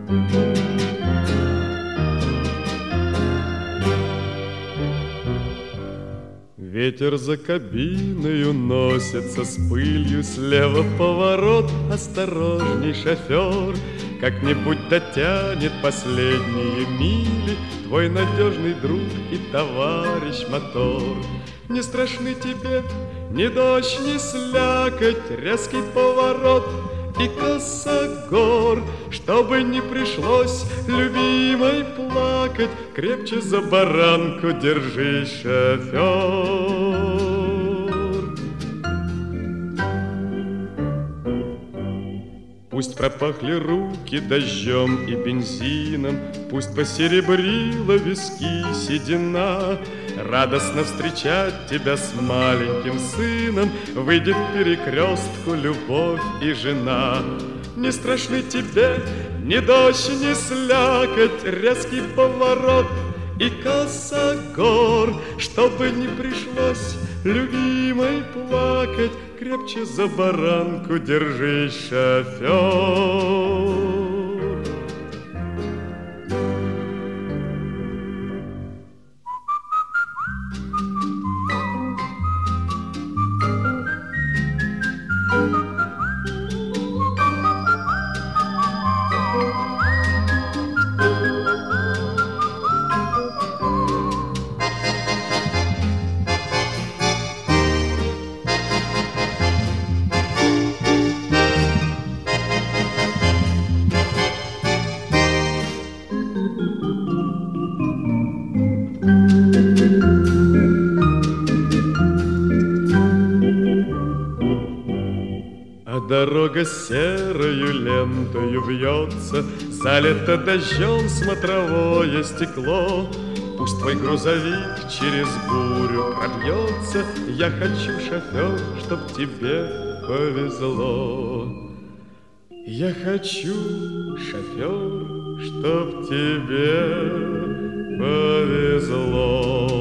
Ветер за кабиною носится с пылью, слева поворот, осторожней, шофер. Как-нибудь дотянет последние мили твой надежный друг и товарищ мотор. Не страшны тебе ни дождь, ни слякоть, резкий поворот и косогор. Чтобы не пришлось любимой плакать, крепче за баранку держись, шофер. Пусть пропахли руки дождем и бензином, пусть посеребрила виски седина. Радостно встречать тебя с маленьким сыном выйдет к перекрестку любовь и жена. Не страшны тебе ни дождь, ни слякоть, резкий поворот и косогор. Чтобы не пришлось любимой плакать, крепче за баранку держись, шофер. Дорога серою лентою вьется, залито дождем смотровое стекло. Пусть твой грузовик через бурю пробьется, я хочу, шофер, чтоб тебе повезло. Я хочу, шофер, чтоб тебе повезло.